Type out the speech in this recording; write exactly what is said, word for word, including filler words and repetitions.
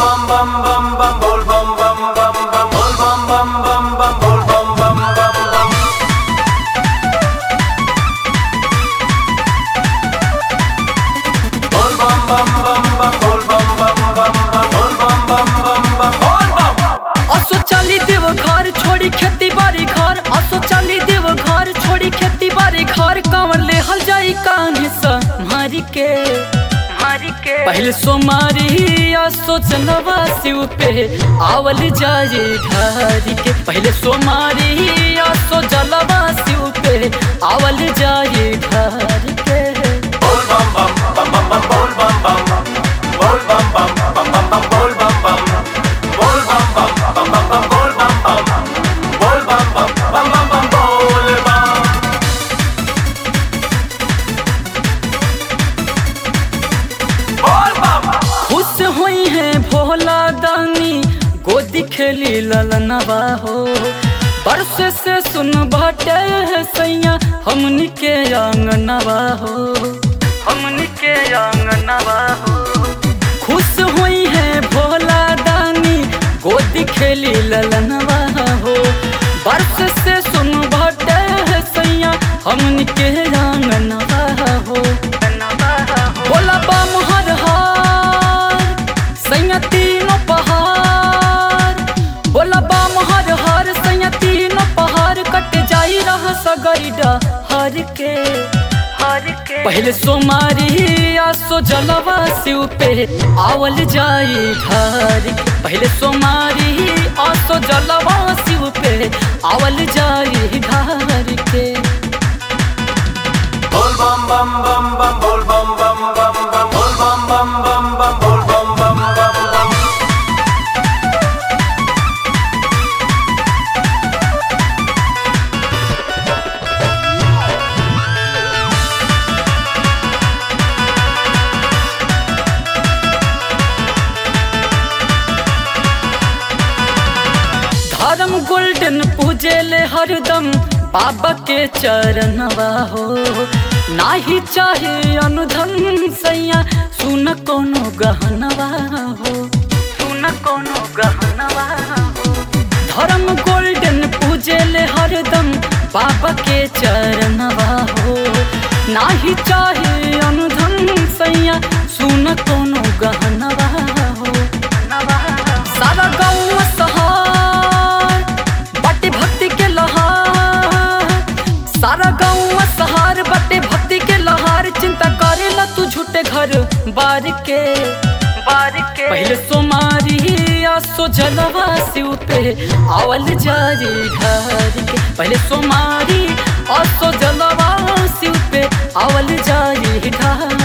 bum bum bum bum bol bum bum bum bum bol bum bum bum bum bol bum bum bum bum bol bum bum bum bum bol bum bum bum bum bol bum bum bum bum bol bum असो चली देव घर छोड़ी खेती बाड़ी घर असो चली देव घर छोड़ी खेती बाड़ी घर कांवर ले हल जाई कान्हे सा मारी के मारी के पहले सोमारी असो चलवा शिव पे आवल जाए ढारी के पहले सोमारी असो जलवा शिव पे आवल जाए ढारी के bol bum bum bum bum bum bol bum bum bol bum bum bum bum bum bol bum bum bol bum bum bum bum bum bol bum bum bol bum bum bum bum bum bol bum bol bum खुश हुई है भोला दानी गोदी खेली ललनवा हो बरस से सुन बाटे है सैया हमनी के आंगनवा हो हमनी के आंगनवा हो खुश हुई है भोला दानी गोदी खेली ललनवा हो बरस से सुन बाटे है सैया हमनी के आंगनवा हो भोला बम हर हार सैया तीनों पहाड़ भोला बम हर हार सैया तीनों पहाड़ कट जाई रहा सगरीडा हर के हर के पहले सोमारी आसो जलवा शिव पे आवल जाई ढार के पहले सोमारी आसो जलवा शिव पे आवल जाई ढार के bol bum bum bum bum bol bum bum bum bum bol bum bum bum bum bol bum bum bum bum धर्म गोल्डन पूजे ले हरदम बाबा के चरणवा हो नाही चाहे अनुधन सैया सुन कोनो गहनवा हो सुन कोनो गहनवा हो धर्म गोल्डन पूजे ले हरदम बाबा के चरणवा हो नाही चाहे अनुधन सैया सुन कोनो गहनवा हो सारा गाँव सहार बाटे भक्ति के लहार सारा गाँव सहार बाटे भक्ति के लहार चिंता करेला तू झूठे घर बार के बार के पहले सोमारी आसो जलवा शिव पे आवल जाए ढार के पहले सोमारी आसो जलवा शिव पे आवल जाए ढार